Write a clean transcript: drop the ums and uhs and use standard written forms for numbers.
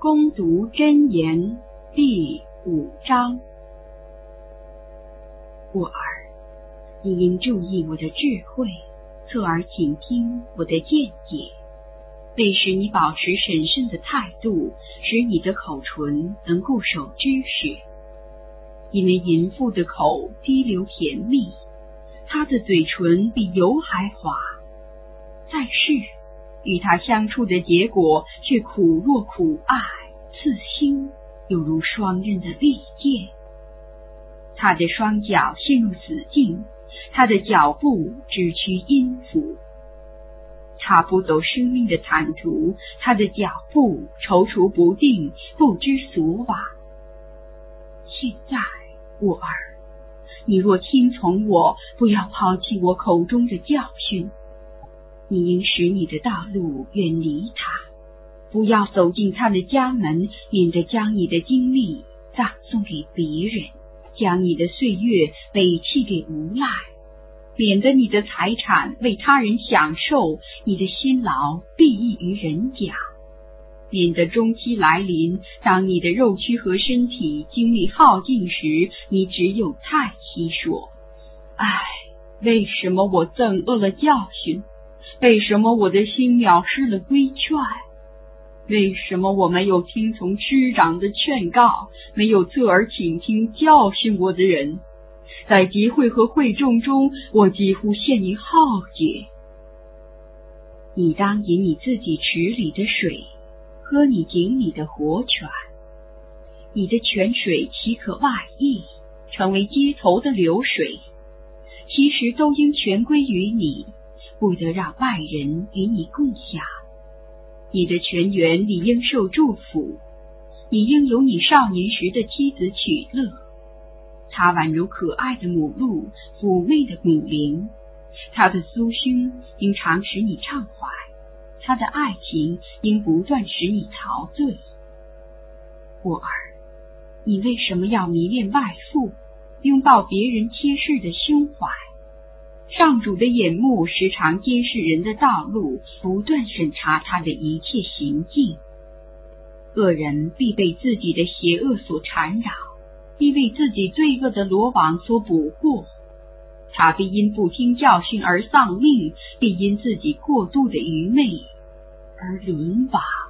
攻读真言第5章。我儿，你应注意我的智慧，侧耳倾听我的见解，为使你保持审慎的态度，使你的口唇能固守知识。因为淫妇的口滴流甜蜜，她的嘴唇比油还滑，在世与他相处的结果却苦若苦艾，刺心犹如双刃的利剑。他的双脚陷入死境，他的脚步只趋阴府。他不走生命的坦途，他的脚步踌躇不定，不知所往。现在，我儿，你若听从我，不要抛弃我口中的教训。你应使你的道路远离他，不要走进他的家门，免得将你的精力葬送给别人，将你的岁月委弃给无赖，免得你的财产为他人享受，你的辛劳裨益于人家，免得中期来临，当你的肉躯和身体精力耗尽时，你只有叹息说：唉，为什么我憎恶了教训？为什么我的心藐视了规劝？为什么我没有听从师长的劝告，没有侧耳倾听教训我的人？在集会和会众中，我几乎陷于浩劫。你当饮你自己池里的水，喝你井里的活泉。你的泉水岂可外溢，成为街头的流水？其实都应全归于你，不得让外人与你共享。你的泉源理应受祝福，你应有你少年时的妻子取乐。她宛如可爱的母鹿，妩媚的母灵，她的酥胸应常使你畅怀，她的爱情应不断使你陶醉。我儿，你为什么要迷恋外妇，拥抱别人贴饰的胸怀？上主的眼目时常监视人的道路，不断审查他的一切行径。恶人必被自己的邪恶所缠绕，必被自己罪恶的罗网所捕获。他必因不听教训而丧命，必因自己过度的愚昧而沦亡。